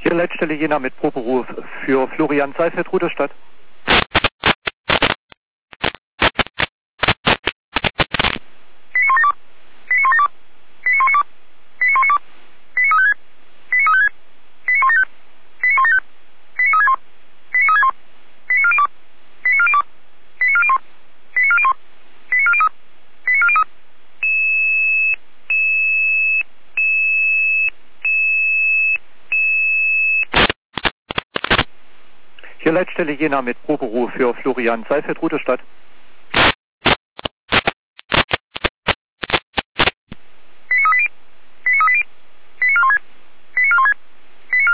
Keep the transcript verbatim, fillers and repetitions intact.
Hier Leitstelle Jena mit Proberuf für Florian Seifert, Rudolstadt. Hier Leitstelle Jena mit Proberuf für Florian Seifert, Rudolstadt.